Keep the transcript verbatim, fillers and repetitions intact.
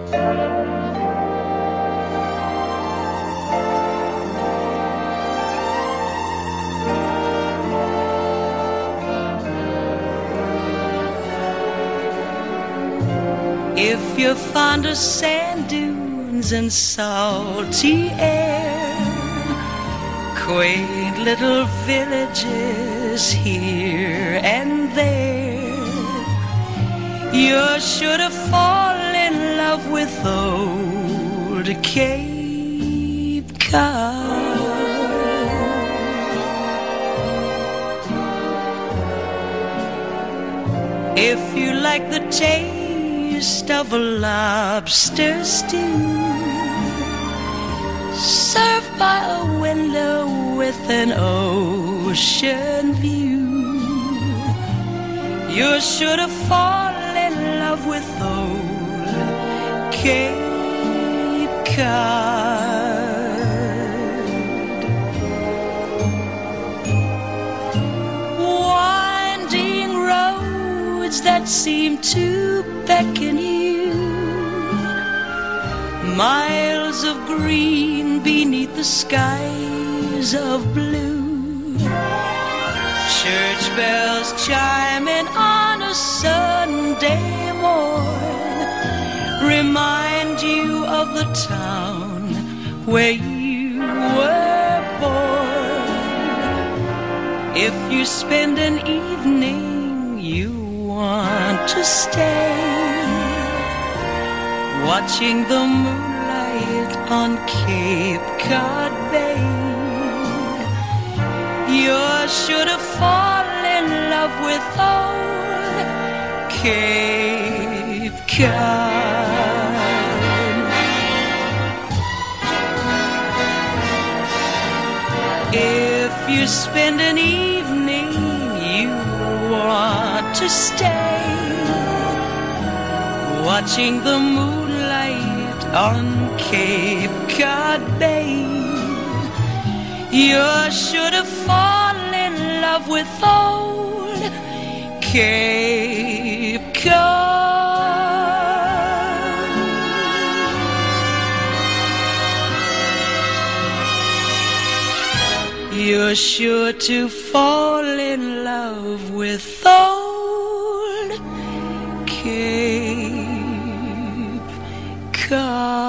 If you're fond of sand dunes and salty air, quaint little villages here and there, you're sure to fall in love with old Cape Cod. If you like the taste of a lobster stew, served by a window with an ocean view, you're sure to fall in love with old Cape Cod. Winding roads that seem to beckon you, miles of green beneath the skies of blue, church bells chiming on a Sunday morn remind you of the town where you were born. If you spend an evening you want to stay, watching the moonlight on Cape Cod Bay, you're sure to fall in love with old Cape Cod. If you spend an evening you want to stay, watching the moonlight on Cape Cod Bay, you're sure to fall in love with old Cape Cod. You're sure to fall in love with old Cape Cod.